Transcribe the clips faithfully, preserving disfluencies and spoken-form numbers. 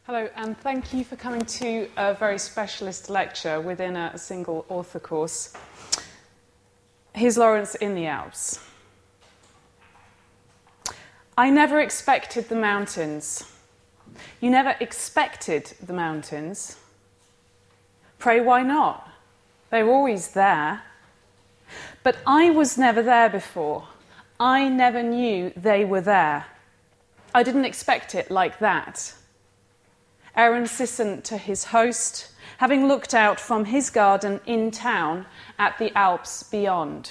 Hello, and thank you for coming to a very specialist lecture within a single author course. Here's Lawrence in the Alps. I never expected the mountains. You never expected the mountains. Pray, why not? They were always there. But I was never there before. I never knew they were there. I didn't expect it like that. Aaron listened to his host, having looked out from his garden in town at the Alps beyond.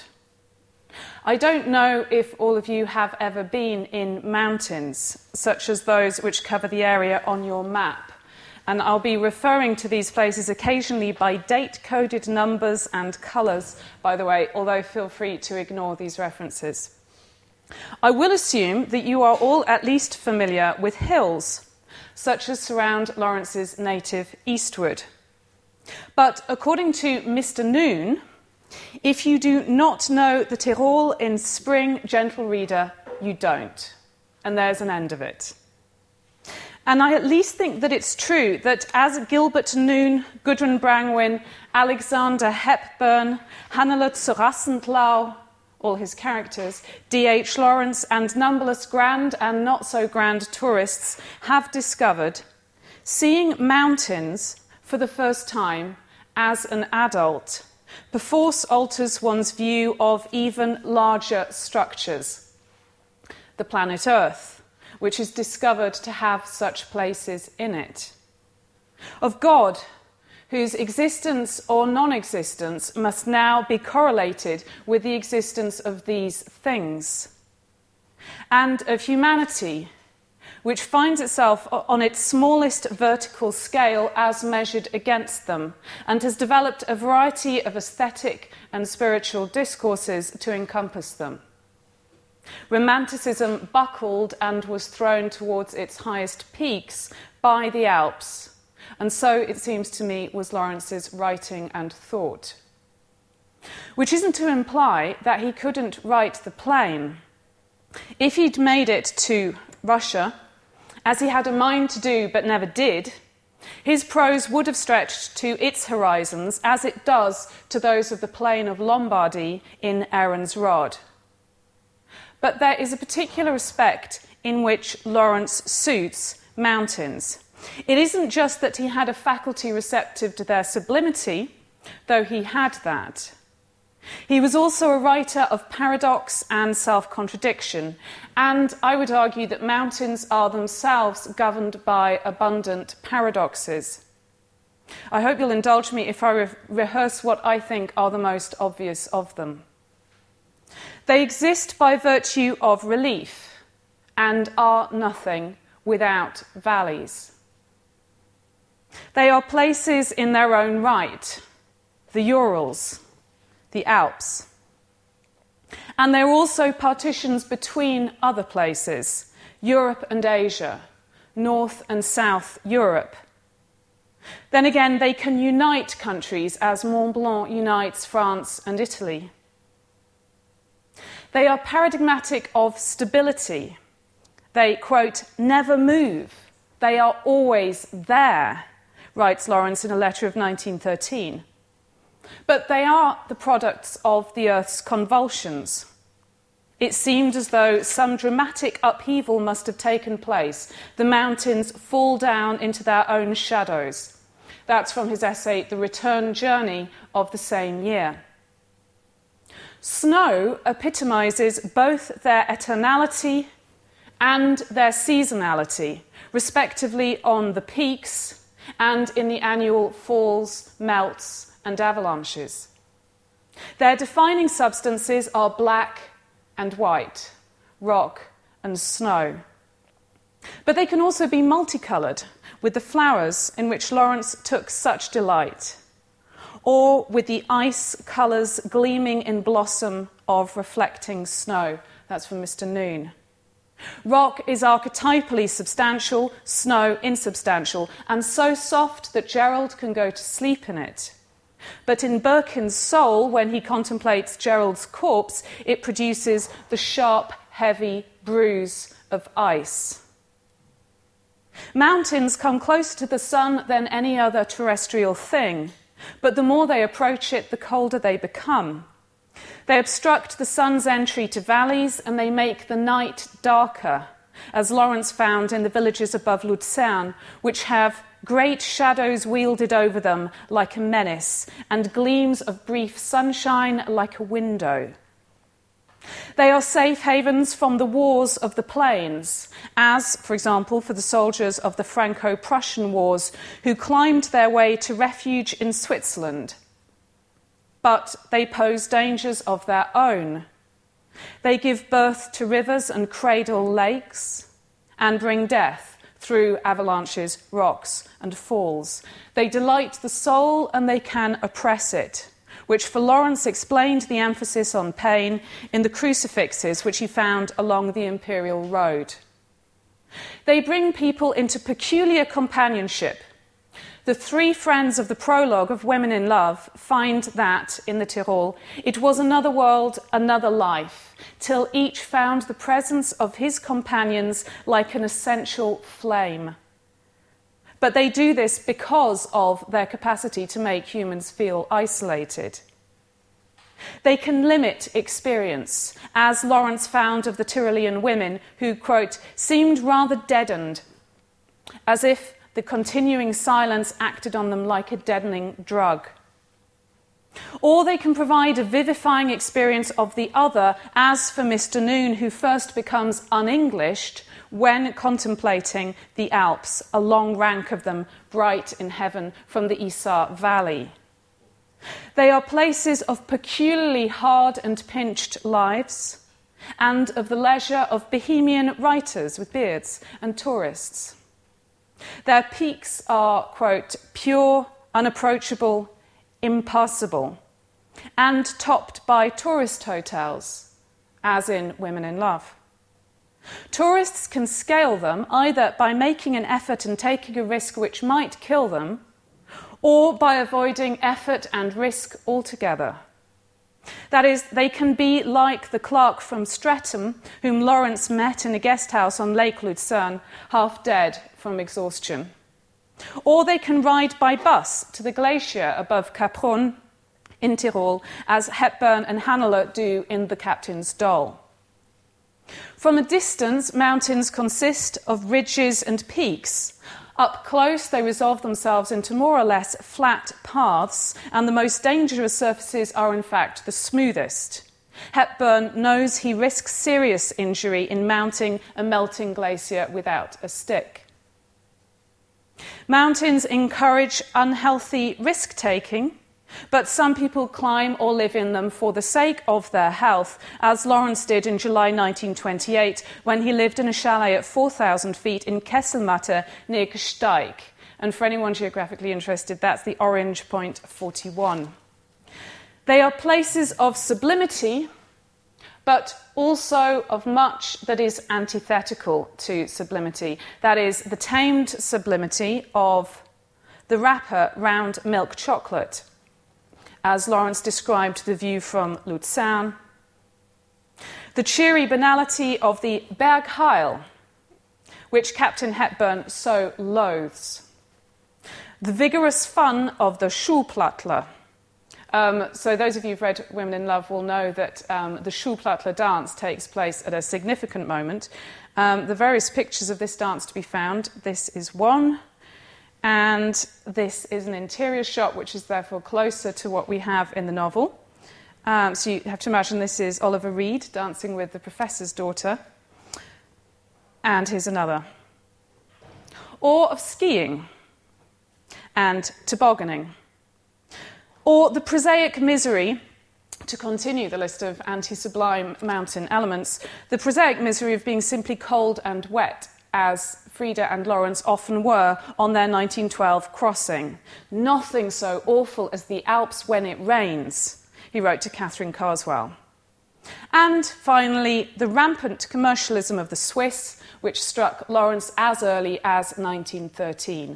I don't know if all of you have ever been in mountains, such as those which cover the area on your map, and I'll be referring to these places occasionally by date-coded numbers and colours, by the way, although feel free to ignore these references. I will assume that you are all at least familiar with hills, such as surround Lawrence's native Eastwood. But according to Mister Noon, if you do not know the Tyrol in spring, gentle reader, you don't. And there's an end of it. And I at least think that it's true that as Gilbert Noon, Gudrun Brangwyn, Alexander Hepburn, Hannelore zu Rassenthal, all his characters, D H Lawrence and numberless grand and not so grand tourists have discovered, seeing mountains for the first time as an adult perforce alters one's view of even larger structures. The planet Earth, which is discovered to have such places in it. Of God, whose existence or non-existence must now be correlated with the existence of these things. And of humanity, which finds itself on its smallest vertical scale as measured against them, and has developed a variety of aesthetic and spiritual discourses to encompass them. Romanticism buckled and was thrown towards its highest peaks by the Alps, and so, it seems to me, was Lawrence's writing and thought. Which isn't to imply that he couldn't write the plain. If he'd made it to Russia, as he had a mind to do but never did, his prose would have stretched to its horizons as it does to those of the plain of Lombardy in Aaron's Rod. But there is a particular respect in which Lawrence suits mountains. It isn't just that he had a faculty receptive to their sublimity, though he had that. He was also a writer of paradox and self-contradiction, and I would argue that mountains are themselves governed by abundant paradoxes. I hope you'll indulge me if I re- rehearse what I think are the most obvious of them. They exist by virtue of relief and are nothing without valleys. They are places in their own right, the Urals, the Alps. And they're also partitions between other places, Europe and Asia, North and South Europe. Then again, they can unite countries as Mont Blanc unites France and Italy. They are paradigmatic of stability. They, quote, never move. They are always there, writes Lawrence in a letter of nineteen thirteen. But they are the products of the Earth's convulsions. It seemed as though some dramatic upheaval must have taken place. The mountains fall down into their own shadows. That's from his essay, The Return Journey, of the same year. Snow epitomizes both their eternality and their seasonality, respectively on the peaks and in the annual falls, melts, and avalanches. Their defining substances are black and white, rock and snow. But they can also be multicoloured, with the flowers in which Lawrence took such delight, or with the ice colours gleaming in blossom of reflecting snow. That's from Mister Noon. Rock is archetypally substantial, snow insubstantial, and so soft that Gerald can go to sleep in it. But in Birkin's soul, when he contemplates Gerald's corpse, it produces the sharp, heavy bruise of ice. Mountains come closer to the sun than any other terrestrial thing, but the more they approach it, the colder they become. They obstruct the sun's entry to valleys and they make the night darker, as Lawrence found in the villages above Luzern, which have great shadows wielded over them like a menace and gleams of brief sunshine like a window. They are safe havens from the wars of the plains, as, for example, for the soldiers of the Franco-Prussian wars who climbed their way to refuge in Switzerland. But they pose dangers of their own. They give birth to rivers and cradle lakes and bring death through avalanches, rocks and falls. They delight the soul and they can oppress it, which for Lawrence explained the emphasis on pain in the crucifixes which he found along the imperial road. They bring people into peculiar companionship. The three friends of the prologue of Women in Love find that, in the Tyrol, it was another world, another life, till each found the presence of his companions like an essential flame. But they do this because of their capacity to make humans feel isolated. They can limit experience, as Lawrence found of the Tyrolean women who, quote, seemed rather deadened, as if the continuing silence acted on them like a deadening drug. Or they can provide a vivifying experience of the other, as for Mister Noon, who first becomes un-Englished when contemplating the Alps, a long rank of them bright in heaven from the Isar Valley. They are places of peculiarly hard and pinched lives, and of the leisure of bohemian writers with beards and tourists. Their peaks are, quote, pure, unapproachable, impassable, and topped by tourist hotels, as in Women in Love. Tourists can scale them either by making an effort and taking a risk which might kill them, or by avoiding effort and risk altogether. That is, they can be like the clerk from Streatham, whom Lawrence met in a guest house on Lake Lucerne, half dead from exhaustion. Or they can ride by bus to the glacier above Capron in Tyrol, as Hepburn and Hannelore do in The Captain's Doll. From a distance, mountains consist of ridges and peaks. Up close, they resolve themselves into more or less flat paths, and the most dangerous surfaces are in fact the smoothest. Hepburn knows he risks serious injury in mounting a melting glacier without a stick. Mountains encourage unhealthy risk-taking, but some people climb or live in them for the sake of their health, as Lawrence did in July nineteen twenty-eight, when he lived in a chalet at four thousand feet in Kesselmatte near Gsteig. And for anyone geographically interested, that's the orange point forty-one. They are places of sublimity, but also of much that is antithetical to sublimity. That is, the tamed sublimity of the wrapper round milk chocolate, as Lawrence described the view from Luzern. The cheery banality of the Bergheil, which Captain Hepburn so loathes. The vigorous fun of the Schuhplattler. Um, so those of you who've read Women in Love will know that um, the Schuhplattler dance takes place at a significant moment. Um, the various pictures of this dance to be found. This is one. And this is an interior shot, which is therefore closer to what we have in the novel. Um, so you have to imagine this is Oliver Reed dancing with the professor's daughter. And here's another. Or of skiing and tobogganing. Or the prosaic misery, to continue the list of anti-sublime mountain elements, the prosaic misery of being simply cold and wet, as Frida and Lawrence often were on their nineteen twelve crossing. Nothing so awful as the Alps when it rains, he wrote to Catherine Carswell. And finally, the rampant commercialism of the Swiss, which struck Lawrence as early as nineteen thirteen.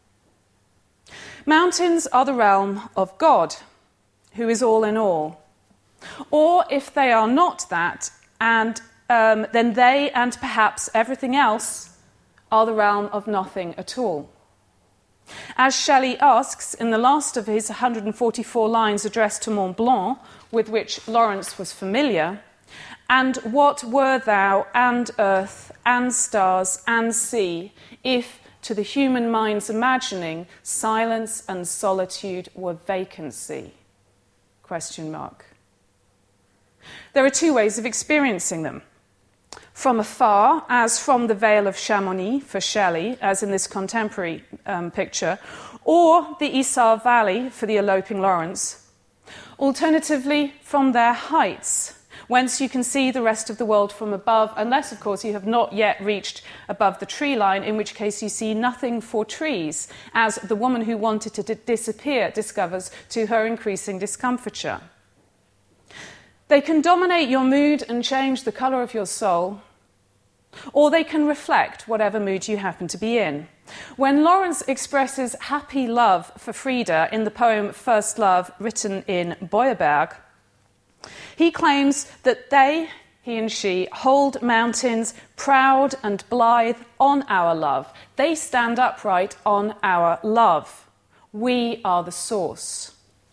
Mountains are the realm of God, who is all in all. Or if they are not that, and um, then they and perhaps everything else are the realm of nothing at all. As Shelley asks in the last of his one hundred forty-four lines addressed to Mont Blanc, with which Lawrence was familiar, "And what were thou, and earth, and stars, and sea, if, to the human mind's imagining, silence and solitude were vacancy?" Question mark. There are two ways of experiencing them. From afar, as from the Vale of Chamonix for Shelley, as in this contemporary um, picture, or the Isar Valley for the eloping Lawrence. Alternatively, from their heights, whence you can see the rest of the world from above, unless, of course, you have not yet reached above the tree line, in which case you see nothing for trees, as the woman who wanted to d- disappear discovers to her increasing discomfiture. They can dominate your mood and change the colour of your soul, or they can reflect whatever mood you happen to be in. When Lawrence expresses happy love for Frida in the poem First Love, written in Boyerberg, he claims that they, he and she, hold mountains proud and blithe on our love. They stand upright on our love. We are the source.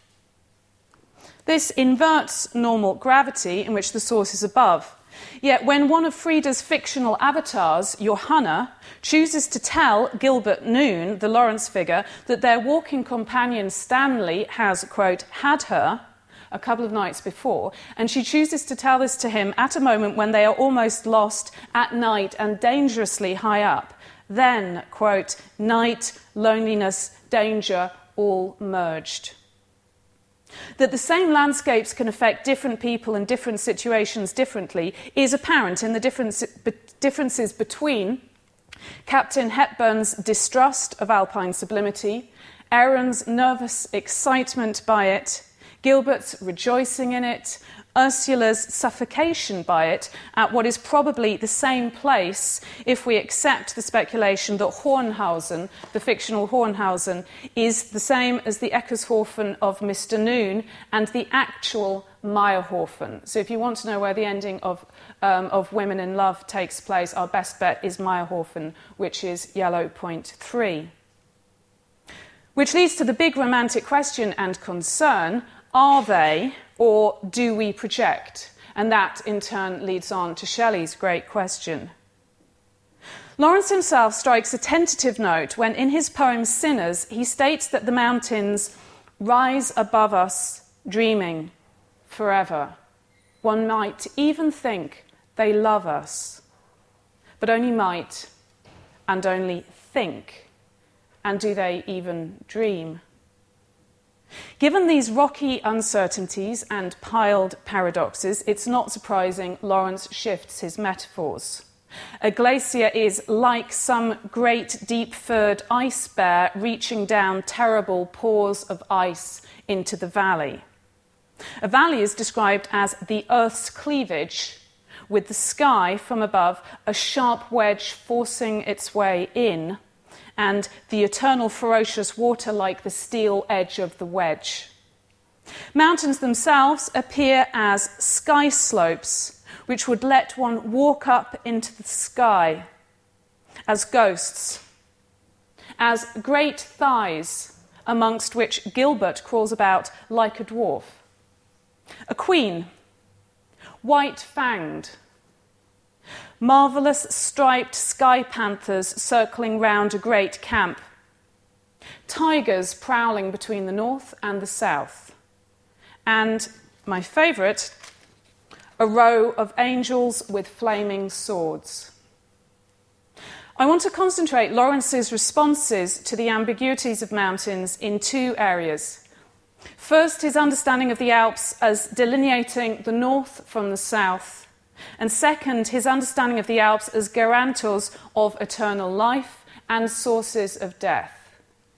This inverts normal gravity, in which the source is above. Yet when one of Frida's fictional avatars, Johanna, chooses to tell Gilbert Noon, the Lawrence figure, that their walking companion Stanley has, quote, had her a couple of nights before, and she chooses to tell this to him at a moment when they are almost lost at night and dangerously high up, then, quote, night, loneliness, danger, all merged. That the same landscapes can affect different people and different situations differently is apparent in the difference, be, differences between Captain Hepburn's distrust of alpine sublimity, Aaron's nervous excitement by it, Gilbert's rejoicing in it, Ursula's suffocation by it at what is probably the same place if we accept the speculation that Hornhausen, the fictional Hornhausen, is the same as the Eckershofen of Mister Noon and the actual Meyerhofen. So if you want to know where the ending of, um, of Women in Love takes place, our best bet is Meyerhofen, which is yellow point three. Which leads to the big romantic question and concern: are they, or do we project? And that, in turn, leads on to Shelley's great question. Lawrence himself strikes a tentative note when, in his poem Sinners, he states that the mountains rise above us, dreaming forever. One might even think they love us, but only might and only think. And do they even dream? Given these rocky uncertainties and piled paradoxes, it's not surprising Lawrence shifts his metaphors. A glacier is like some great deep-furred ice bear reaching down terrible pores of ice into the valley. A valley is described as the Earth's cleavage, with the sky from above a sharp wedge forcing its way in, and the eternal ferocious water like the steel edge of the wedge. Mountains themselves appear as sky slopes, which would let one walk up into the sky, as ghosts, as great thighs, amongst which Gilbert crawls about like a dwarf. A queen, white-fanged, marvellous striped sky panthers circling round a great camp, tigers prowling between the north and the south, and, my favourite, a row of angels with flaming swords. I want to concentrate Lawrence's responses to the ambiguities of mountains in two areas. First, his understanding of the Alps as delineating the north from the south, and second, his understanding of the Alps as guarantors of eternal life and sources of death.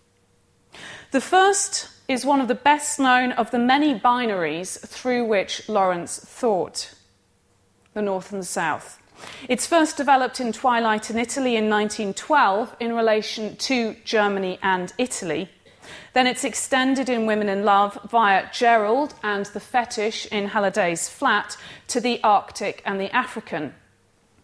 The first is one of the best known of the many binaries through which Lawrence thought, the north and the south. It's first developed in Twilight in Italy in nineteen twelve in relation to Germany and Italy. Then it's extended in Women in Love via Gerald and the fetish in Halliday's Flat to the Arctic and the African.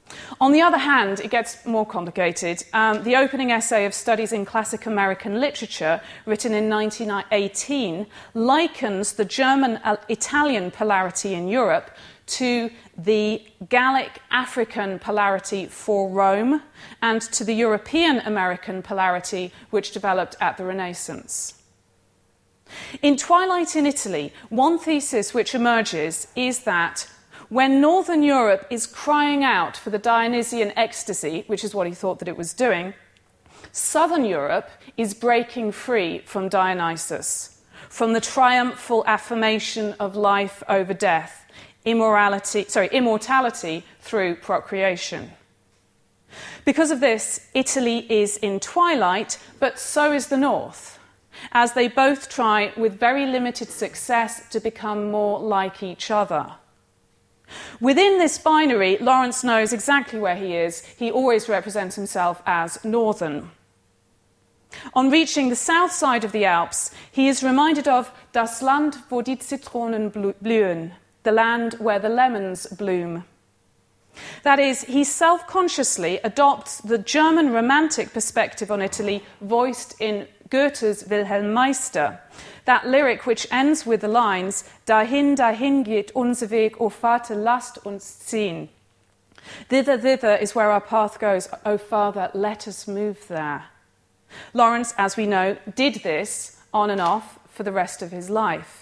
On the other hand, it gets more complicated. Um, the opening essay of Studies in Classic American Literature, written in nineteen eighteen, likens the German-Italian polarity in Europe to the Gallic-African polarity for Rome and to the European-American polarity which developed at the Renaissance. In Twilight in Italy, one thesis which emerges is that when Northern Europe is crying out for the Dionysian ecstasy, which is what he thought that it was doing, Southern Europe is breaking free from Dionysus, from the triumphal affirmation of life over death, immorality, sorry, immortality through procreation. Because of this, Italy is in twilight, but so is the North, as they both try with very limited success to become more like each other. Within this binary, Lawrence knows exactly where he is. He always represents himself as Northern. On reaching the south side of the Alps, he is reminded of Das Land, wo die Zitronen blühen, the land where the lemons bloom. That is, he self-consciously adopts the German romantic perspective on Italy voiced in Goethe's Wilhelm Meister, that lyric which ends with the lines, Dahin, dahin geht unser Weg, O Vater, lasst uns ziehen. Thither, thither is where our path goes, O Father, let us move there. Lawrence, as we know, did this on and off for the rest of his life.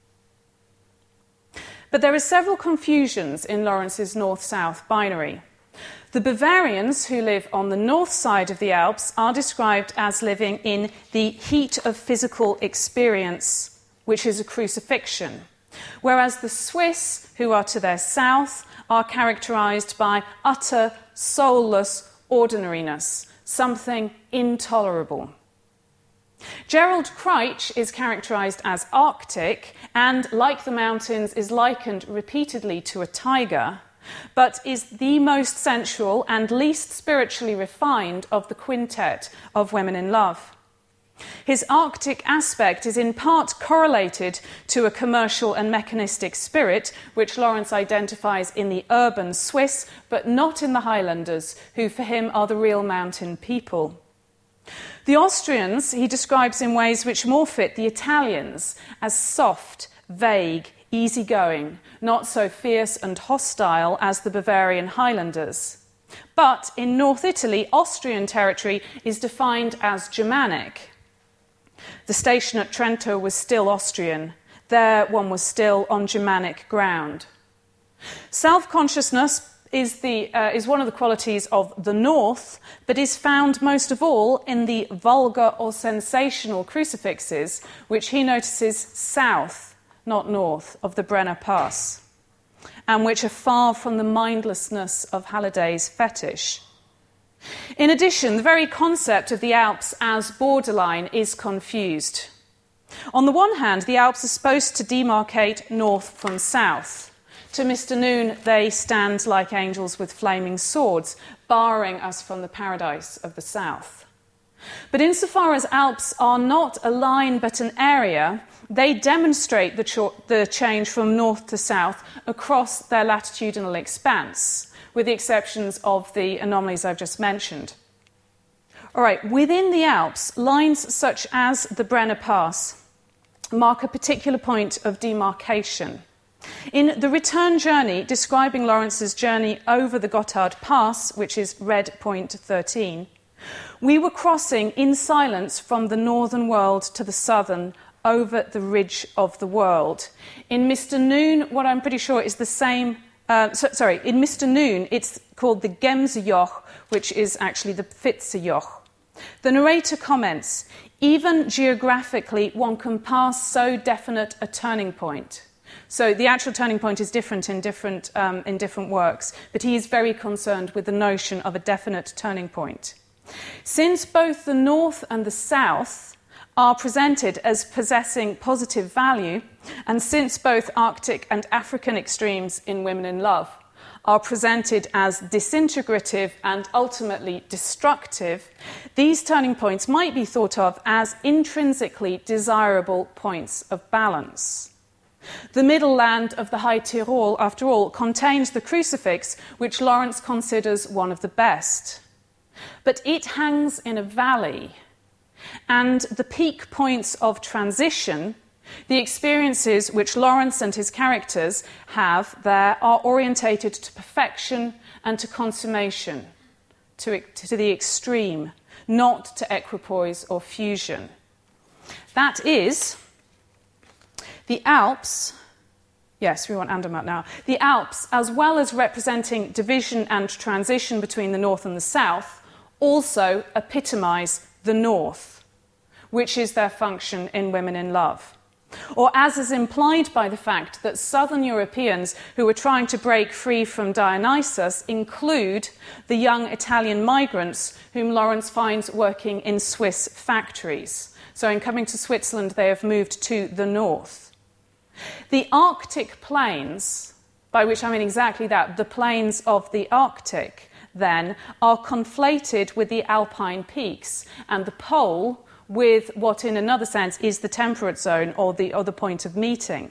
But there are several confusions in Lawrence's north-south binary. The Bavarians, who live on the north side of the Alps, are described as living in the heat of physical experience, which is a crucifixion, whereas the Swiss, who are to their south, are characterized by utter, soulless ordinariness, something intolerable. Gerald Kreitsch is characterized as Arctic and, like the mountains, is likened repeatedly to a tiger, but is the most sensual and least spiritually refined of the quintet of Women in Love. His Arctic aspect is in part correlated to a commercial and mechanistic spirit, which Lawrence identifies in the urban Swiss, but not in the Highlanders, who for him are the real mountain people. The Austrians he describes in ways which more fit the Italians, as soft, vague, easygoing, not so fierce and hostile as the Bavarian Highlanders. But in North Italy, Austrian territory is defined as Germanic. The station at Trento was still Austrian. There one was still on Germanic ground. Self-consciousness is, the, uh, is one of the qualities of the North, but is found most of all in the vulgar or sensational crucifixes, which he notices south, not north, of the Brenner Pass, and which are far from the mindlessness of Halliday's fetish. In addition, the very concept of the Alps as borderline is confused. On the one hand, the Alps are supposed to demarcate north from south. To Mister Noon, they stand like angels with flaming swords, barring us from the paradise of the south. But insofar as Alps are not a line but an area, they demonstrate the, ch- the change from north to south across their latitudinal expanse, with the exceptions of the anomalies I've just mentioned. All right, within the Alps, lines such as the Brenner Pass mark a particular point of demarcation. In The Return Journey, describing Lawrence's journey over the Gotthard Pass, which is red point thirteen, we were crossing in silence from the northern world to the southern, over the ridge of the world. In Mister Noon, what I'm pretty sure is the same, uh, so, sorry, in Mister Noon, it's called the Gemsejoch, which is actually the Pfitzejoch. The narrator comments, even geographically, one can pass so definite a turning point. So the actual turning point is different in different, um, in different works, but he is very concerned with the notion of a definite turning point. Since both the north and the south are presented as possessing positive value, and since both Arctic and African extremes in Women in Love are presented as disintegrative and ultimately destructive, these turning points might be thought of as intrinsically desirable points of balance. The middle land of the High Tyrol, after all, contains the crucifix, which Lawrence considers one of the best. But it hangs in a valley, and the peak points of transition, the experiences which Lawrence and his characters have there, are orientated to perfection and to consummation, to, to the extreme, not to equipoise or fusion. That is, the Alps, yes, we want Andermatt now, the Alps, as well as representing division and transition between the north and the south, also epitomise the north, which is their function in Women in Love. Or as is implied by the fact that Southern Europeans who were trying to break free from Dionysus include the young Italian migrants whom Lawrence finds working in Swiss factories. So in coming to Switzerland, they have moved to the north. The Arctic plains, by which I mean exactly that, the plains of the Arctic, then, are conflated with the Alpine peaks, and the pole with what in another sense is the temperate zone or the other point of meeting.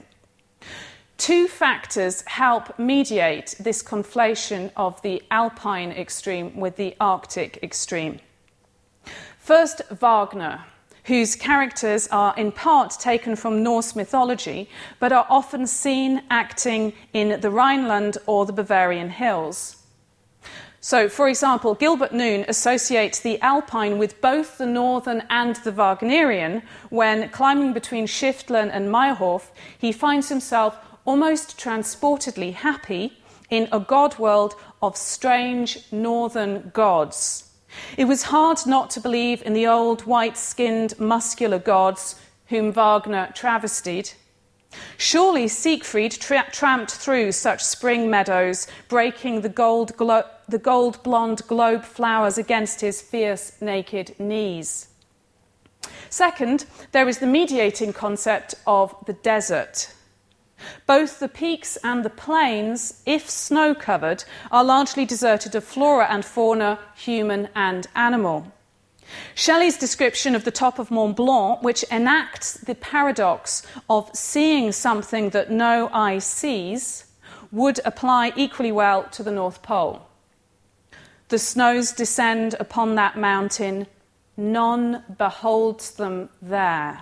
Two factors help mediate this conflation of the Alpine extreme with the Arctic extreme. First, Wagner, whose characters are in part taken from Norse mythology, but are often seen acting in the Rhineland or the Bavarian hills. So, for example, Gilbert Noon associates the Alpine with both the northern and the Wagnerian when, climbing between Schiftlen and Meyerhof, he finds himself almost transportedly happy in a god world of strange northern gods. It was hard not to believe in the old white-skinned muscular gods whom Wagner travestied. Surely Siegfried tra- tramped through such spring meadows, breaking the gold, glo- the gold blonde globe flowers against his fierce naked knees. Second, there is the mediating concept of the desert. Both the peaks and the plains, if snow-covered, are largely deserted of flora and fauna, human and animal. Shelley's description of the top of Mont Blanc, which enacts the paradox of seeing something that no eye sees, would apply equally well to the North Pole. The snows descend upon that mountain, none beholds them there.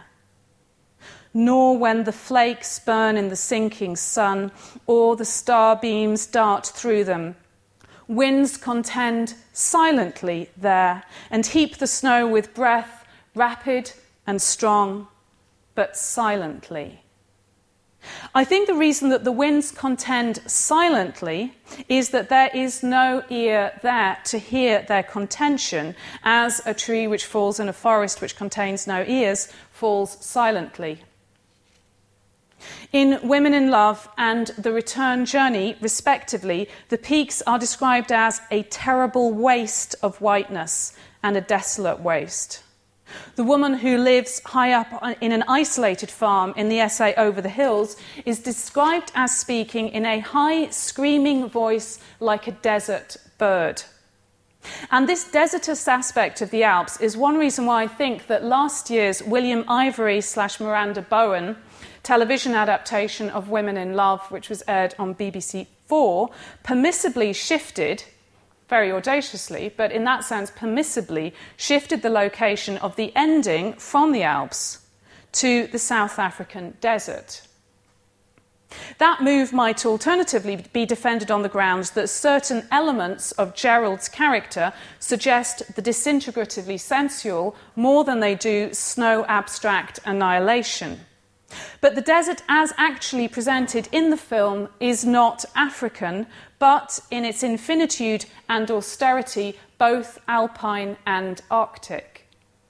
Nor when the flakes burn in the sinking sun, or the starbeams dart through them. Winds contend silently there, and heap the snow with breath, rapid and strong, but silently. I think the reason that the winds contend silently is that there is no ear there to hear their contention, as a tree which falls in a forest which contains no ears falls silently. In Women in Love and The Return Journey, respectively, the peaks are described as a terrible waste of whiteness and a desolate waste. The woman who lives high up in an isolated farm in the essay Over the Hills is described as speaking in a high, screaming voice like a desert bird. And this desertous aspect of the Alps is one reason why I think that last year's William Ivory slash Miranda Bowen television adaptation of Women in Love, which was aired on B B C four, permissibly shifted, very audaciously, but in that sense permissibly shifted the location of the ending from the Alps to the South African desert. That move might alternatively be defended on the grounds that certain elements of Gerald's character suggest the disintegratively sensual more than they do snow abstract annihilation. But the desert as actually presented in the film is not African, but in its infinitude and austerity, both alpine and Arctic.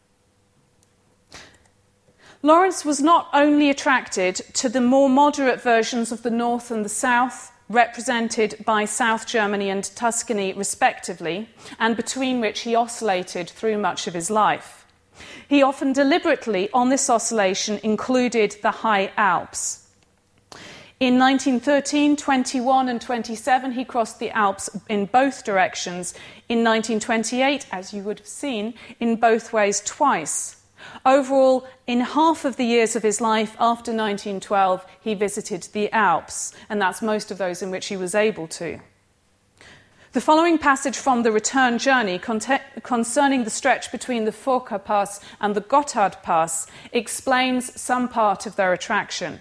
Lawrence was not only attracted to the more moderate versions of the North and the South, represented by South Germany and Tuscany respectively, and between which he oscillated through much of his life. He often deliberately, on this oscillation, included the High Alps. In nineteen thirteen, twenty-one and twenty-seven, he crossed the Alps in both directions. In nineteen twenty-eight, as you would have seen, in both ways twice. Overall, in half of the years of his life after nineteen twelve, he visited the Alps, and that's most of those in which he was able to. The following passage from the return journey concerning the stretch between the Furka Pass and the Gotthard Pass explains some part of their attraction.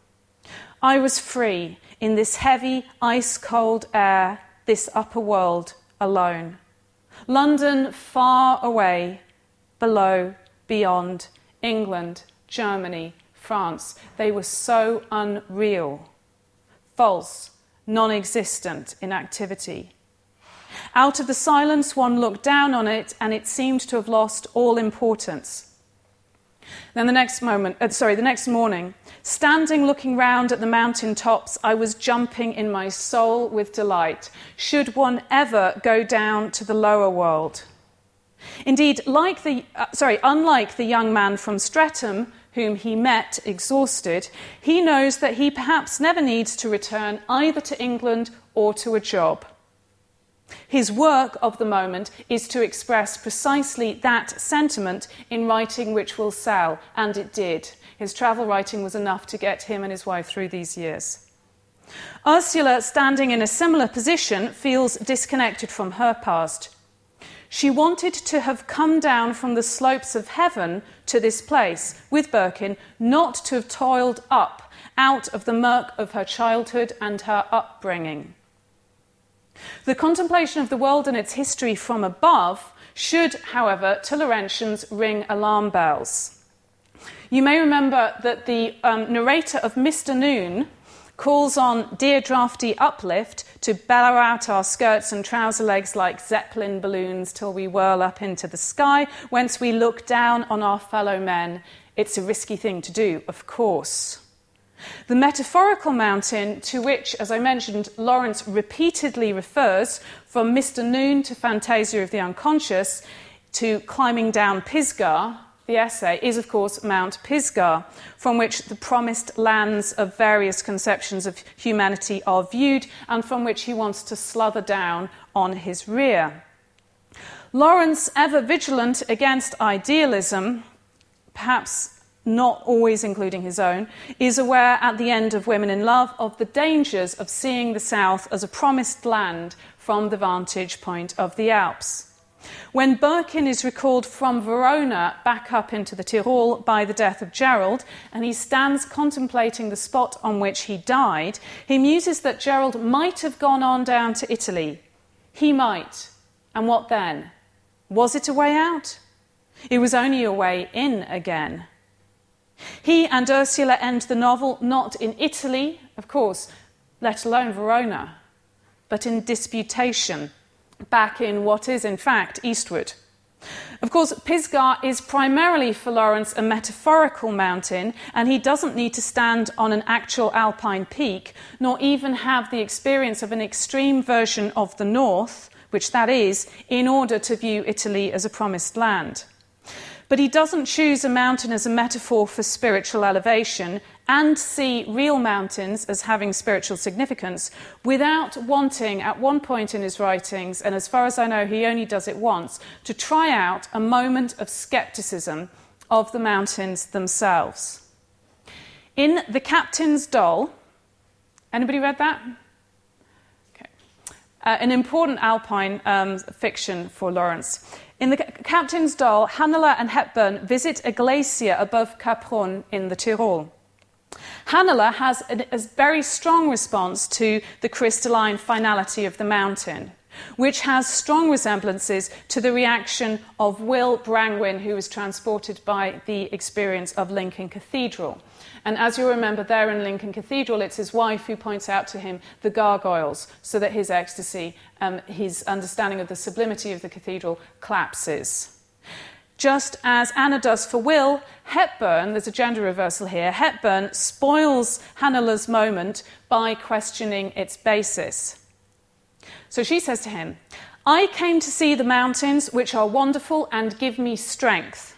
I was free in this heavy, ice-cold air, this upper world, alone. London far away, below, beyond, England, Germany, France. They were so unreal, false, non-existent in activity. Out of the silence, one looked down on it, and it seemed to have lost all importance. Then the next moment, uh, sorry, the next morning, standing looking round at the mountain tops, I was jumping in my soul with delight. Should one ever go down to the lower world? Indeed, like the uh, sorry, unlike the young man from Streatham, whom he met exhausted, he knows that he perhaps never needs to return either to England or to a job. His work of the moment is to express precisely that sentiment in writing which will sell, and it did. His travel writing was enough to get him and his wife through these years. Ursula, standing in a similar position, feels disconnected from her past. She wanted to have come down from the slopes of heaven to this place with Birkin, not to have toiled up out of the murk of her childhood and her upbringing. The contemplation of the world and its history from above should, however, to Laurentians ring alarm bells. You may remember that the um, narrator of Mister Noon calls on dear drafty uplift to bellow out our skirts and trouser legs like Zeppelin balloons till we whirl up into the sky, whence we look down on our fellow men. It's a risky thing to do, of course. The metaphorical mountain to which, as I mentioned, Lawrence repeatedly refers, from Mister Noon to Fantasia of the Unconscious to climbing down Pisgah, the essay, is of course Mount Pisgah, from which the promised lands of various conceptions of humanity are viewed and from which he wants to slither down on his rear. Lawrence, ever vigilant against idealism, perhaps not always including his own, is aware at the end of Women in Love of the dangers of seeing the South as a promised land from the vantage point of the Alps. When Birkin is recalled from Verona back up into the Tyrol by the death of Gerald, and he stands contemplating the spot on which he died, he muses that Gerald might have gone on down to Italy. He might. And what then? Was it a way out? It was only a way in again. He and Ursula end the novel not in Italy, of course, let alone Verona, but in disputation, back in what is, in fact, eastward. Of course, Pisgah is primarily for Lawrence a metaphorical mountain, and he doesn't need to stand on an actual alpine peak, nor even have the experience of an extreme version of the north, which that is, in order to view Italy as a promised land. But he doesn't choose a mountain as a metaphor for spiritual elevation and see real mountains as having spiritual significance without wanting, at one point in his writings, and as far as I know he only does it once, to try out a moment of scepticism of the mountains themselves. In The Captain's Doll, anybody read that? Okay. Uh, an important Alpine um, fiction for Lawrence. In The Captain's Doll, Hannele and Hepburn visit a glacier above Capron in the Tyrol. Hannele has a, a very strong response to the crystalline finality of the mountain, which has strong resemblances to the reaction of Will Brangwyn, who was transported by the experience of Lincoln Cathedral. And as you remember there in Lincoln Cathedral, it's his wife who points out to him the gargoyles so that his ecstasy, um, his understanding of the sublimity of the cathedral collapses. Just as Anna does for Will, Hepburn, there's a gender reversal here, Hepburn spoils Hannele's moment by questioning its basis. So she says to him, I came to see the mountains which are wonderful and give me strength.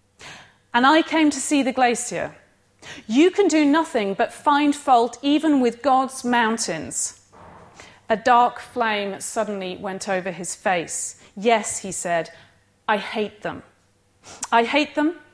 And I came to see the glacier. You can do nothing but find fault even with God's mountains. A dark flame suddenly went over his face. Yes, he said, I hate them. I hate them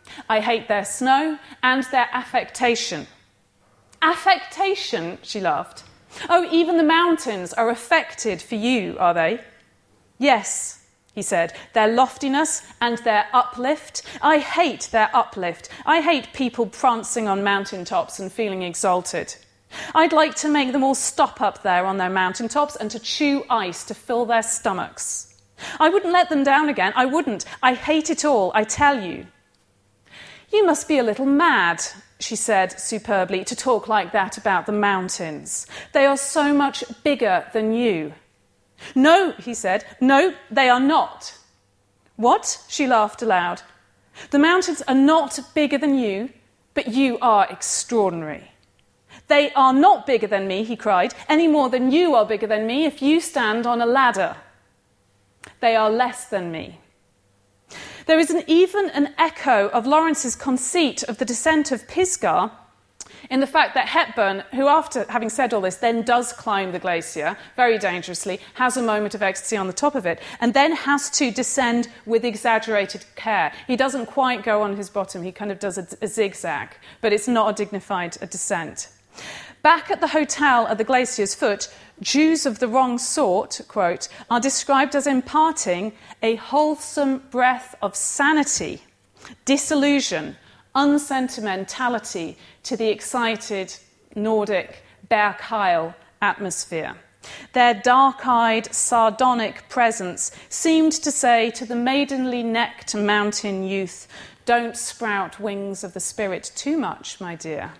I hate their snow and their affectation. Affectation, she laughed. Oh, even the mountains are affected for you, are they? Yes, he said, their loftiness and their uplift. I hate their uplift. I hate people prancing on mountaintops and feeling exalted. I'd like to make them all stop up there on their mountaintops and to chew ice to fill their stomachs. I wouldn't let them down again. I wouldn't. I hate it all, I tell you. You must be a little mad, she said superbly, to talk like that about the mountains. They are so much bigger than you. No, he said, no, they are not. What? She laughed aloud. The mountains are not bigger than you, but you are extraordinary. They are not bigger than me, he cried, any more than you are bigger than me if you stand on a ladder. They are less than me. There is an, even an echo of Lawrence's conceit of the descent of Pisgah in the fact that Hepburn, who after having said all this then does climb the glacier very dangerously, has a moment of ecstasy on the top of it, and then has to descend with exaggerated care. He doesn't quite go on his bottom, he kind of does a, a zigzag, but it's not a dignified a descent. Back at the hotel at the glacier's foot, Jews of the wrong sort, quote, are described as imparting a wholesome breath of sanity, disillusion, unsentimentality to the excited Nordic Berkheil atmosphere. Their dark-eyed, sardonic presence seemed to say to the maidenly-necked mountain youth, don't sprout wings of the spirit too much, my dear.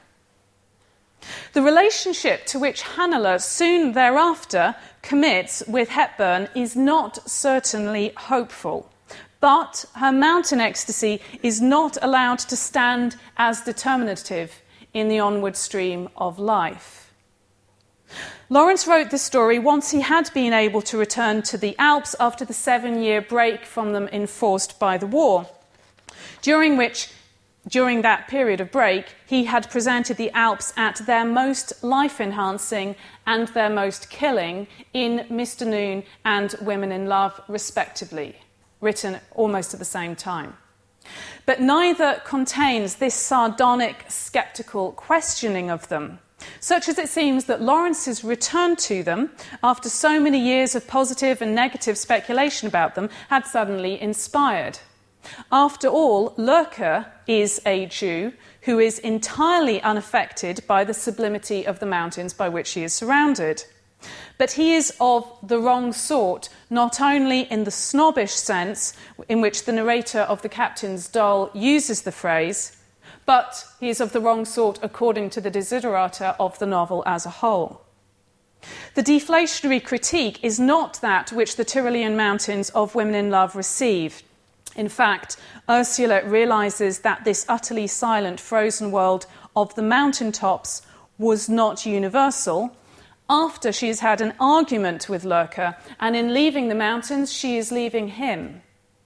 The relationship to which Hannele soon thereafter commits with Hepburn is not certainly hopeful, but her mountain ecstasy is not allowed to stand as determinative in the onward stream of life. Lawrence wrote this story once he had been able to return to the Alps after the seven-year break from them enforced by the war, during which During that period of break, he had presented the Alps at their most life-enhancing and their most killing in Mister Noon and Women in Love, respectively, written almost at the same time. But neither contains this sardonic, sceptical questioning of them, such as it seems that Lawrence's return to them, after so many years of positive and negative speculation about them, had suddenly inspired. After all, Loerke is a Jew who is entirely unaffected by the sublimity of the mountains by which he is surrounded. But he is of the wrong sort, not only in the snobbish sense in which the narrator of The Captain's Doll uses the phrase, but he is of the wrong sort according to the desiderata of the novel as a whole. The deflationary critique is not that which the Tyrolean mountains of Women in Love receive. In fact, Ursula realises that this utterly silent, frozen world of the mountaintops was not universal after she has had an argument with Loerke, and in leaving the mountains, she is leaving him.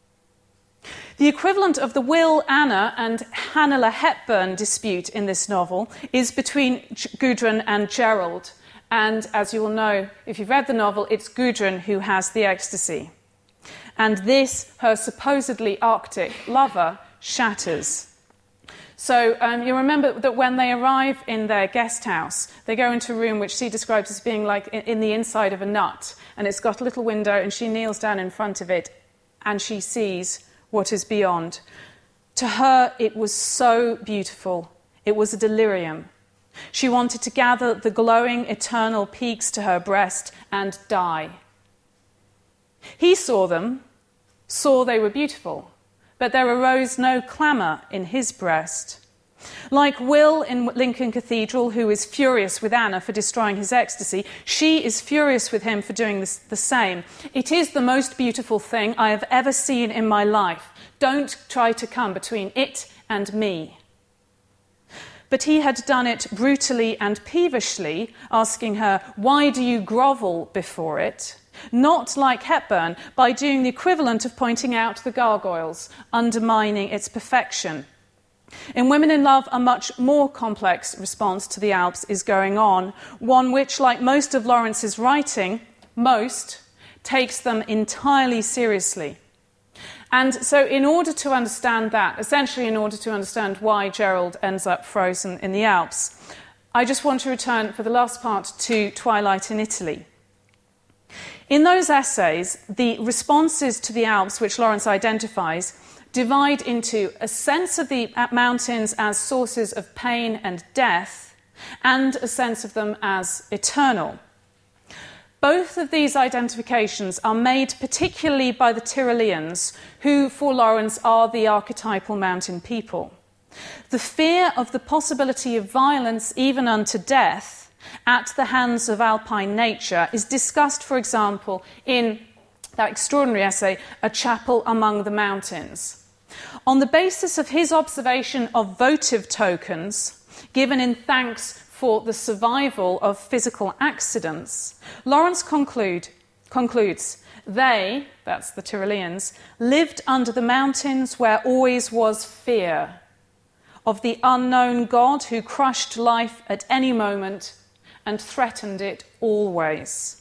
The equivalent of the Will Anna and Hannele Hepburn dispute in this novel is between Gudrun and Gerald, and as you will know, if you've read the novel, it's Gudrun who has the ecstasy. And this, her supposedly Arctic lover, shatters. So um, you remember that when they arrive in their guest house, they go into a room which she describes as being like in, in the inside of a nut, and it's got a little window, and she kneels down in front of it, and she sees what is beyond. To her, it was so beautiful. It was a delirium. She wanted to gather the glowing eternal peaks to her breast and die. He saw them, saw they were beautiful, but there arose no clamour in his breast. Like Will in Lincoln Cathedral, who is furious with Anna for destroying his ecstasy, she is furious with him for doing this, the same. It is the most beautiful thing I have ever seen in my life. Don't try to come between it and me. But he had done it brutally and peevishly, asking her, why do you grovel before it? Not like Hepburn, by doing the equivalent of pointing out the gargoyles, undermining its perfection. In Women in Love, a much more complex response to the Alps is going on, one which, like most of Lawrence's writing, most, takes them entirely seriously. And so in order to understand that, essentially in order to understand why Gerald ends up frozen in the Alps, I just want to return for the last part to Twilight in Italy. In those essays, the responses to the Alps, which Lawrence identifies, divide into a sense of the mountains as sources of pain and death, and a sense of them as eternal. Both of these identifications are made particularly by the Tyroleans, who, for Lawrence, are the archetypal mountain people. The fear of the possibility of violence, even unto death, at the hands of alpine nature is discussed, for example, in that extraordinary essay, A Chapel Among the Mountains. On the basis of his observation of votive tokens, given in thanks for the survival of physical accidents, Lawrence conclude, concludes, they, that's the Tyroleans, lived under the mountains where always was fear of the unknown God who crushed life at any moment and threatened it always.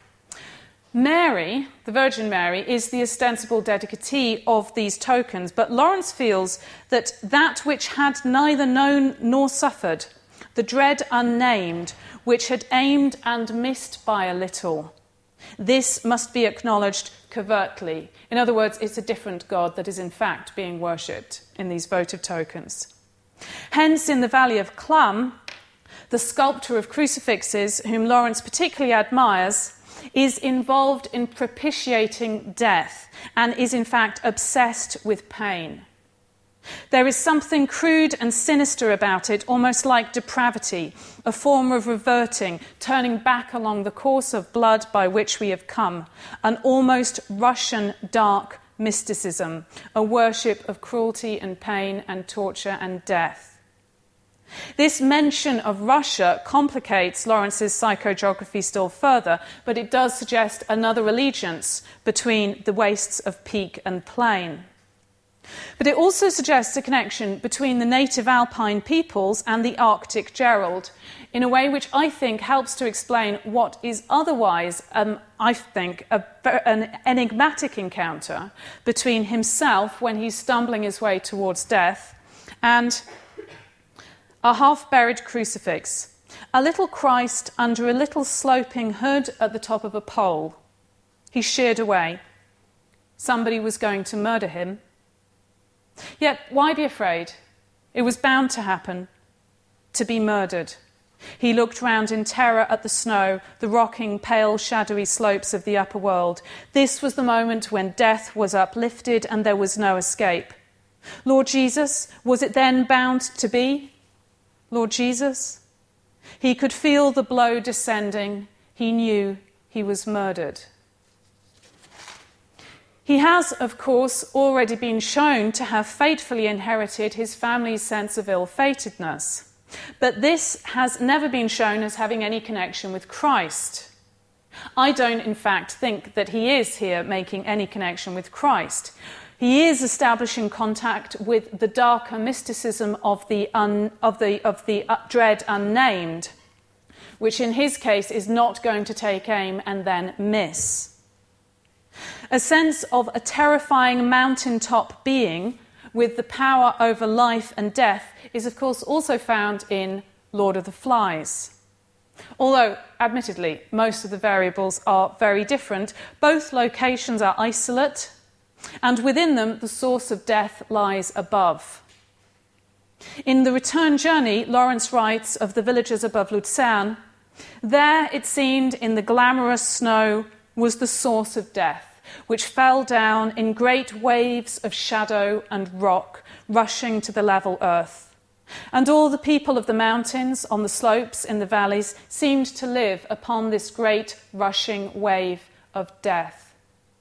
Mary, the Virgin Mary, is the ostensible dedicatee of these tokens, but Lawrence feels that that which had neither known nor suffered, the dread unnamed, which had aimed and missed by a little, this must be acknowledged covertly. In other words, it's a different God that is in fact being worshipped in these votive tokens. Hence, in the Valley of Clum, the sculptor of crucifixes, whom Lawrence particularly admires, is involved in propitiating death and is in fact obsessed with pain. There is something crude and sinister about it, almost like depravity, a form of reverting, turning back along the course of blood by which we have come, an almost Russian dark mysticism, a worship of cruelty and pain and torture and death. This mention of Russia complicates Lawrence's psychogeography still further, but it does suggest another allegiance between the wastes of peak and plain. But it also suggests a connection between the native alpine peoples and the Arctic Gerald, in a way which I think helps to explain what is otherwise, um, I think, a, an enigmatic encounter between himself when he's stumbling his way towards death and a half-buried crucifix, a little Christ under a little sloping hood at the top of a pole. He sheared away. Somebody was going to murder him. Yet, why be afraid? It was bound to happen, to be murdered. He looked round in terror at the snow, the rocking, pale, shadowy slopes of the upper world. This was the moment when death was uplifted and there was no escape. Lord Jesus, was it then bound to be? Lord Jesus? He could feel the blow descending. He knew he was murdered. He has, of course, already been shown to have fatefully inherited his family's sense of ill-fatedness. But this has never been shown as having any connection with Christ. I don't, in fact, think that he is here making any connection with Christ. He is establishing contact with the darker mysticism of the, un, of the, of the uh, dread unnamed, which in his case is not going to take aim and then miss. A sense of a terrifying mountaintop being with the power over life and death is, of course, also found in Lord of the Flies. Although, admittedly, most of the variables are very different, both locations are isolate, and within them the source of death lies above. In The Return Journey, Lawrence writes of the villages above Luzern, there, it seemed, in the glamorous snow was the source of death, which fell down in great waves of shadow and rock, rushing to the level earth. And all the people of the mountains, on the slopes, in the valleys, seemed to live upon this great rushing wave of death.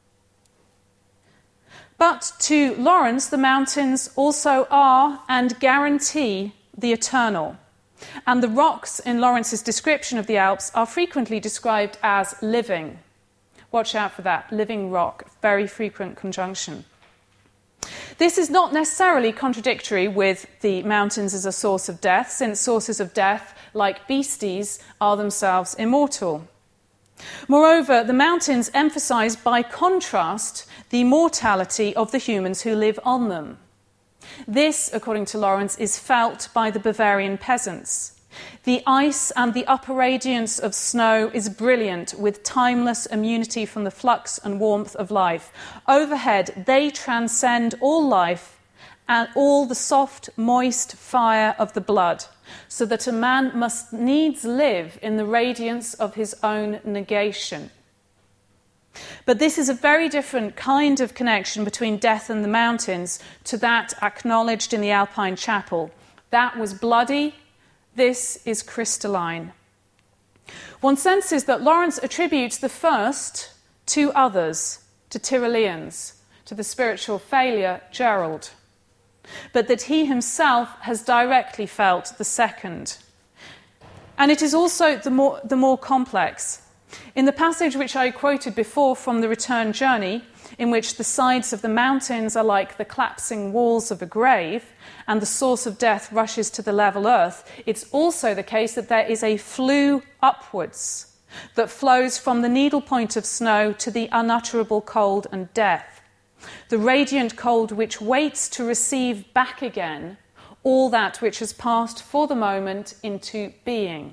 But to Lawrence, the mountains also are and guarantee the eternal. And the rocks in Lawrence's description of the Alps are frequently described as living. Watch out for that, living rock, very frequent conjunction. This is not necessarily contradictory with the mountains as a source of death, since sources of death, like beasties, are themselves immortal. Moreover, the mountains emphasize, by contrast, the mortality of the humans who live on them. This, according to Lawrence, is felt by the Bavarian peasants. The ice and the upper radiance of snow is brilliant, with timeless immunity from the flux and warmth of life. Overhead, they transcend all life and all the soft, moist fire of the blood, so that a man must needs live in the radiance of his own negation. But this is a very different kind of connection between death and the mountains to that acknowledged in the Alpine Chapel. That was bloody, this is crystalline. One senses that Lawrence attributes the first to others, to Tyroleans, to the spiritual failure, Gerald, but that he himself has directly felt the second. And it is also the more, the more complex. In the passage which I quoted before from the return journey, in which the sides of the mountains are like the collapsing walls of a grave, and the source of death rushes to the level earth, it's also the case that there is a flue upwards that flows from the needlepoint of snow to the unutterable cold and death. The radiant cold which waits to receive back again all that which has passed for the moment into being.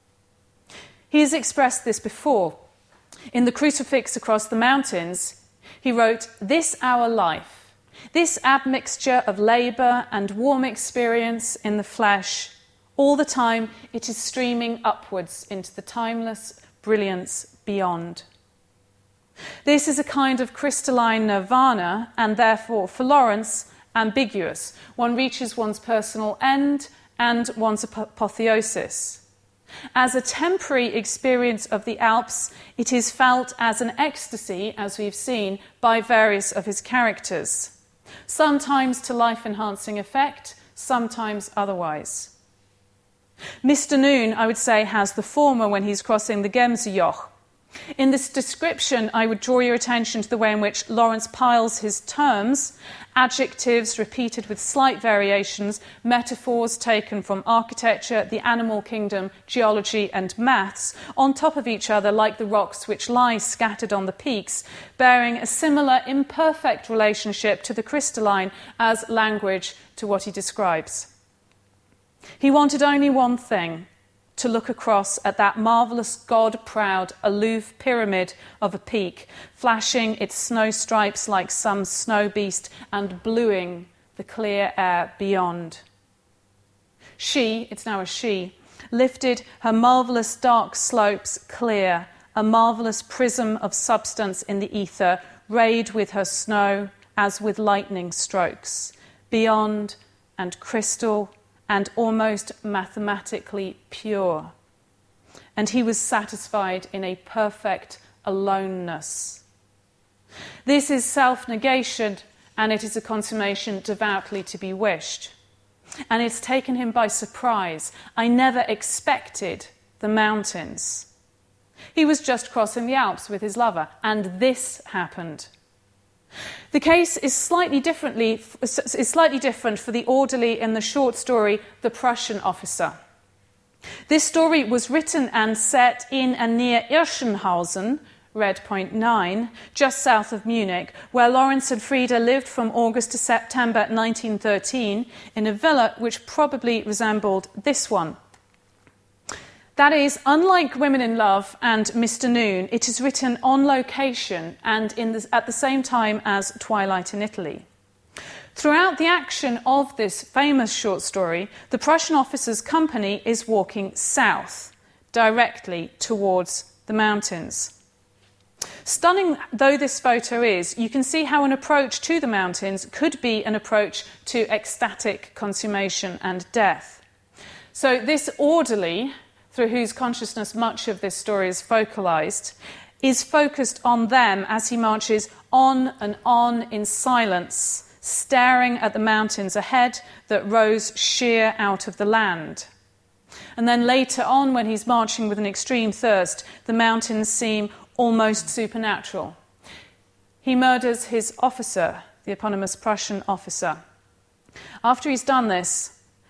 He has expressed this before. In the Crucifix Across the Mountains, he wrote, "This our life, this admixture of labour and warm experience in the flesh, all the time it is streaming upwards into the timeless brilliance beyond." This is a kind of crystalline nirvana, and therefore, for Lawrence, ambiguous. One reaches one's personal end and one's apotheosis. As a temporary experience of the Alps, it is felt as an ecstasy, as we've seen, by various of his characters. Sometimes to life-enhancing effect, sometimes otherwise. Mister Noon, I would say, has the former when he's crossing the Gemsejoch. In this description, I would draw your attention to the way in which Lawrence piles his terms, adjectives repeated with slight variations, metaphors taken from architecture, the animal kingdom, geology and maths, on top of each other like the rocks which lie scattered on the peaks, bearing a similar imperfect relationship to the crystalline as language to what he describes. He wanted only one thing: to look across at that marvellous God-proud, aloof pyramid of a peak, flashing its snow stripes like some snow beast and bluing the clear air beyond. She, it's now a she, lifted her marvellous dark slopes clear, a marvellous prism of substance in the ether, rayed with her snow as with lightning strokes, beyond and crystal and almost mathematically pure. And he was satisfied in a perfect aloneness. This is self-negation, and it is a consummation devoutly to be wished. And it's taken him by surprise. I never expected the mountains. He was just crossing the Alps with his lover, and this happened. The case is slightly differently is slightly different for the orderly in the short story The Prussian Officer. This story was written and set in and near Irschenhausen, Red Point nine, just south of Munich, where Lawrence and Frida lived from August to September nineteen thirteen in a villa which probably resembled this one. That is, unlike Women in Love and Mister Noon, it is written on location and in the, at the same time as Twilight in Italy. Throughout the action of this famous short story, the Prussian officer's company is walking south, directly towards the mountains. Stunning though this photo is, you can see how an approach to the mountains could be an approach to ecstatic consummation and death. So this orderly, through whose consciousness much of this story is focalised, is focused on them as he marches on and on in silence, staring at the mountains ahead that rose sheer out of the land. And then later on, when he's marching with an extreme thirst, the mountains seem almost supernatural. He murders his officer, the eponymous Prussian officer. After he's done this,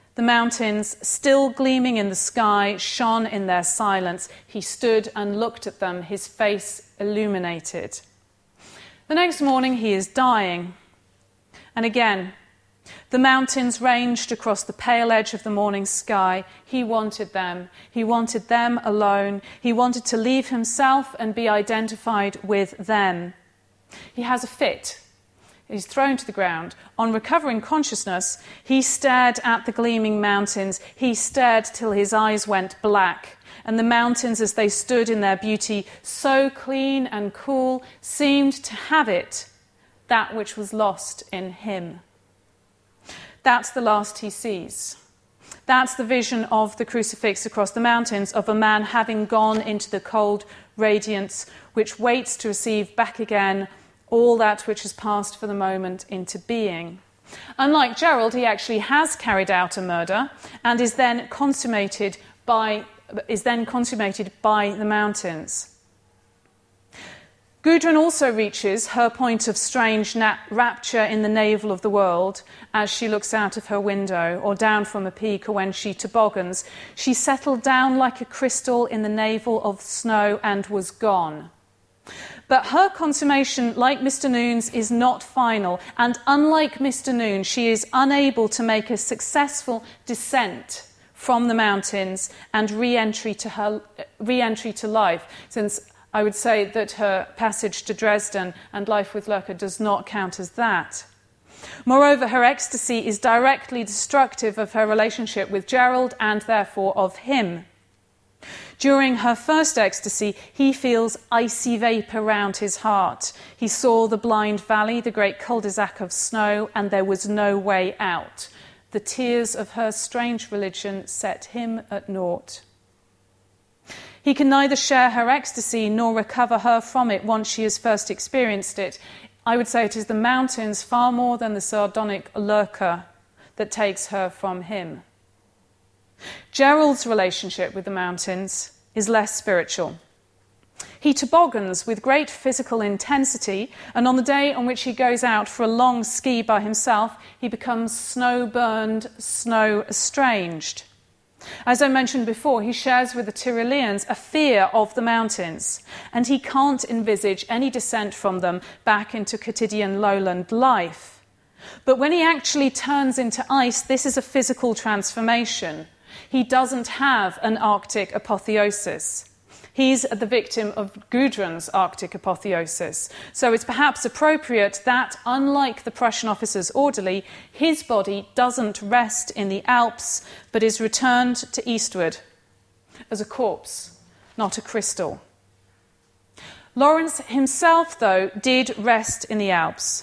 The mountains, still gleaming in the sky, shone in their silence. He stood and looked at them, his face illuminated. The next morning he is dying. And again, the mountains ranged across the pale edge of the morning sky. He wanted them. He wanted them alone. He wanted to leave himself and be identified with them. He has a fit. He's thrown to the ground. On recovering consciousness, he stared at the gleaming mountains. He stared till his eyes went black. And the mountains, as they stood in their beauty, so clean and cool, seemed to have it, that which was lost in him. That's the last he sees. That's the vision of the crucifix across the mountains, of a man having gone into the cold radiance, which waits to receive back again all that which has passed for the moment into being. Unlike Gerald, he actually has carried out a murder and is then consummated by, is then consummated by the mountains. Gudrun also reaches her point of strange nat- rapture in the navel of the world as she looks out of her window or down from a peak, or when she toboggans. She settled down like a crystal in the navel of snow and was gone. But her consummation, like Mister Noon's, is not final, and unlike Mister Noon, she is unable to make a successful descent from the mountains and re-entry to her re-entry to life, since I would say that her passage to Dresden and life with Loecker does not count as that. Moreover, her ecstasy is directly destructive of her relationship with Gerald and therefore of him. During her first ecstasy, he feels icy vapour round his heart. He saw the blind valley, the great cul-de-sac of snow, and there was no way out. The tears of her strange religion set him at naught. He can neither share her ecstasy nor recover her from it once she has first experienced it. I would say it is the mountains far more than the sardonic Loecker that takes her from him. Gerald's relationship with the mountains is less spiritual. He toboggans with great physical intensity, and on the day on which he goes out for a long ski by himself, he becomes snow-burned, snow-estranged. As I mentioned before, he shares with the Tyroleans a fear of the mountains, and he can't envisage any descent from them back into quotidian lowland life. But when he actually turns into ice, this is a physical transformation. He doesn't have an Arctic apotheosis. He's the victim of Gudrun's Arctic apotheosis. So it's perhaps appropriate that, unlike the Prussian officer's orderly, his body doesn't rest in the Alps, but is returned to eastward as a corpse, not a crystal. Lawrence himself, though, did rest in the Alps.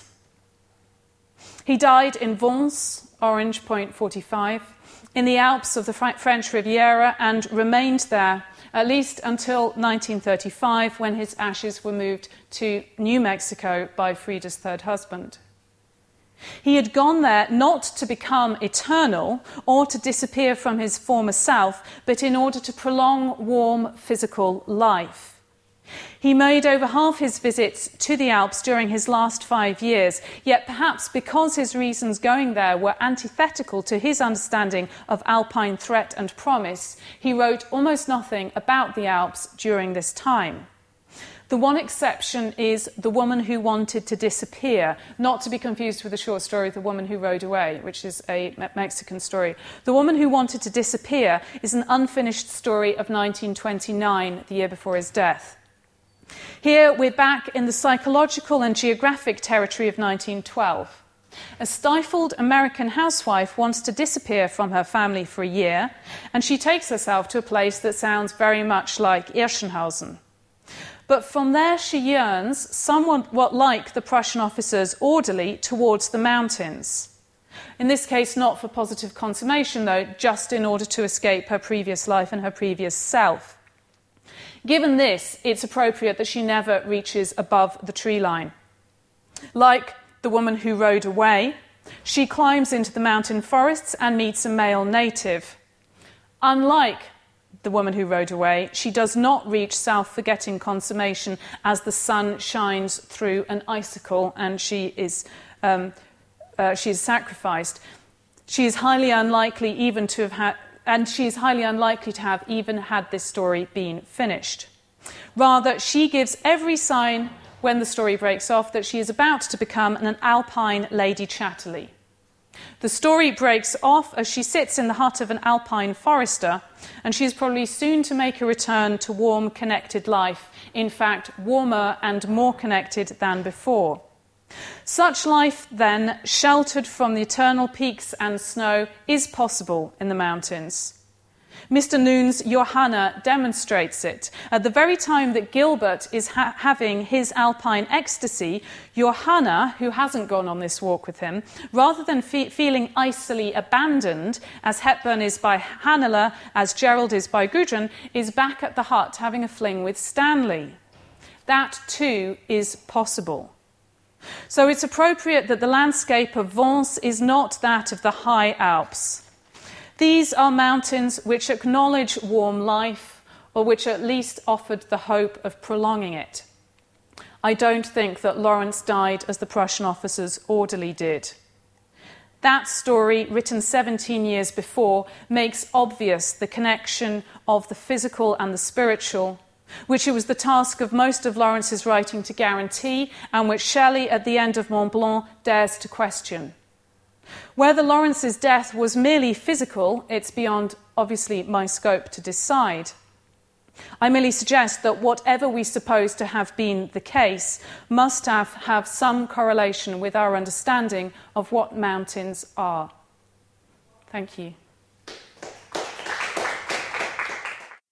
He died in Vence, Orange Point forty-five, in the Alps of the French Riviera, and remained there at least until nineteen thirty-five, when his ashes were moved to New Mexico by Frida's third husband. He had gone there not to become eternal or to disappear from his former self, but in order to prolong warm physical life. He made over half his visits to the Alps during his last five years, yet perhaps because his reasons going there were antithetical to his understanding of alpine threat and promise, he wrote almost nothing about the Alps during this time. The one exception is The Woman Who Wanted to Disappear, not to be confused with the short story The Woman Who Rode Away, which is a Mexican story. The Woman Who Wanted to Disappear is an unfinished story of nineteen twenty-nine, the year before his death. Here we're back in the psychological and geographic territory of nineteen twelve. A stifled American housewife wants to disappear from her family for a year, and she takes herself to a place that sounds very much like Irschenhausen. But from there she yearns, somewhat like the Prussian officer's orderly, towards the mountains. In this case, not for positive consummation, though, just in order to escape her previous life and her previous self. Given this, it's appropriate that she never reaches above the tree line. Like The Woman Who Rode Away, she climbs into the mountain forests and meets a male native. Unlike The Woman Who Rode Away, she does not reach self-forgetting consummation as the sun shines through an icicle and she is, um, uh, she is sacrificed. She is highly unlikely even to have had, and she is highly unlikely to have even had this story been finished. Rather, she gives every sign when the story breaks off that she is about to become an Alpine Lady Chatterley. The story breaks off as she sits in the hut of an Alpine forester, and she is probably soon to make a return to warm, connected life, in fact, warmer and more connected than before. Such life, then, sheltered from the eternal peaks and snow, is possible in the mountains. Mister Noon's Johanna demonstrates it. At the very time that Gilbert is ha- having his alpine ecstasy, Johanna, who hasn't gone on this walk with him, rather than fe- feeling icily abandoned, as Hepburn is by Hannele, as Gerald is by Gudrun, is back at the hut having a fling with Stanley. That, too, is possible. So it's appropriate that the landscape of Vence is not that of the high Alps. These are mountains which acknowledge warm life, or which at least offered the hope of prolonging it. I don't think that Lawrence died as the Prussian officer's orderly did. That story, written seventeen years before, makes obvious the connection of the physical and the spiritual, which it was the task of most of Lawrence's writing to guarantee, and which Shelley, at the end of Mont Blanc, dares to question. Whether Lawrence's death was merely physical, it's beyond, obviously, my scope to decide. I merely suggest that whatever we suppose to have been the case must have, have some correlation with our understanding of what mountains are. Thank you.